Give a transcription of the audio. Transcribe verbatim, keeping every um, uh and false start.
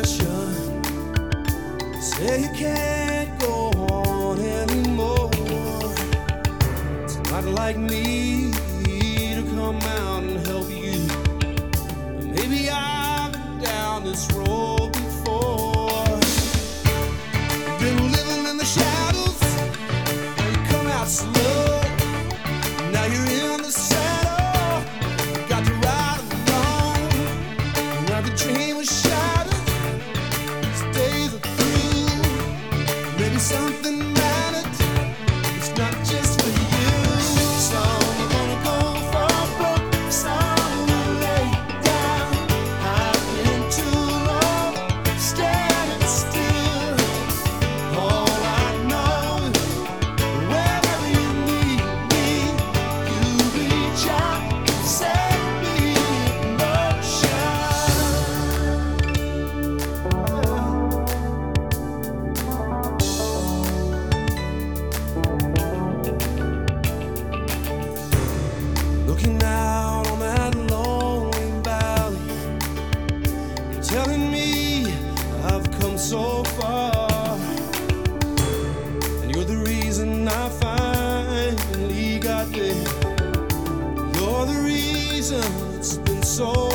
question. Say you can't go on anymore. It's not like me to come out and help you. Maybe I've been down this road before. Been living in the shadows, now you come out slow. Now you're in the saddle, got to ride alone. Now the dream was shattered, these days are through. Maybe something mattered, it's not just for you. Some are gonna go for broke, some will lay down. I've been too long standing still. All I know, wherever you need me, you reach out, set me in motion. Looking out on that lonely valley, you're telling me I've come so far, and you're the reason I finally got there. You're the reason it's been so